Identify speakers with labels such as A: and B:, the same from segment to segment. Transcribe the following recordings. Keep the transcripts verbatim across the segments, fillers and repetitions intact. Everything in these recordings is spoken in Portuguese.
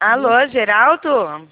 A: Alô, Geraldo?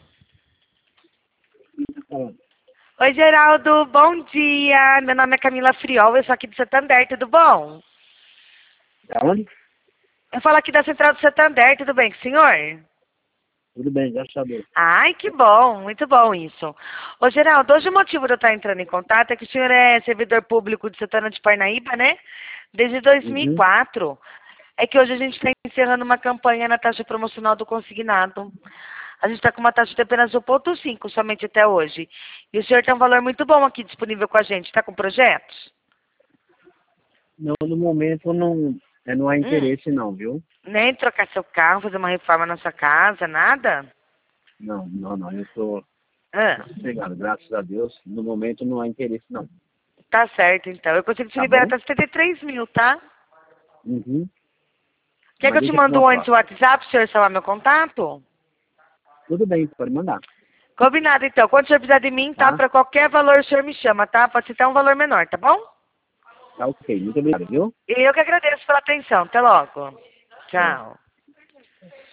B: Bom,
A: Oi, Geraldo, bom dia. Meu nome é Camila Friol, eu sou aqui do Santander, tudo bom?
B: da onde?
A: Eu falo aqui da Central do Santander, tudo bem com o senhor?
B: Tudo bem, graças a Deus.
A: Ai, que bom, muito bom isso. Ô, Geraldo, hoje o motivo de eu estar entrando em contato é que o senhor é servidor público de Santana de Parnaíba, né? Desde
B: Uhum.
A: dois mil e quatro. É que hoje a gente está encerrando uma campanha na taxa promocional do consignado. A gente está com uma taxa de apenas um vírgula cinco somente até hoje. E o senhor tem um valor muito bom aqui disponível com a gente. Está com projetos?
B: Não, no momento não, é, não há
A: Hum,
B: interesse não, viu?
A: nem trocar seu carro, fazer uma reforma na sua casa, nada?
B: Não, não, não, eu estou
A: Ah,
B: sossegado, graças a Deus. No momento não há interesse não.
A: tá certo, então. Eu consigo te
B: Tá
A: liberar
B: bom?
A: até setenta e três mil, tá?
B: Uhum.
A: Quer que
B: Mas
A: eu te
B: deixa para
A: mande
B: uma
A: um antes o
B: próxima.
A: WhatsApp para o senhor salvar meu contato?
B: Tudo bem, pode mandar,
A: Combinado, então. Quando o senhor precisar de mim, tá?
B: tá?
A: Para qualquer valor o senhor me chama, tá? Pode ser até um valor menor, tá bom?
B: Tá ok, muito obrigado, viu?
A: E eu que agradeço pela atenção. Até logo.
B: Até logo.
A: Tchau.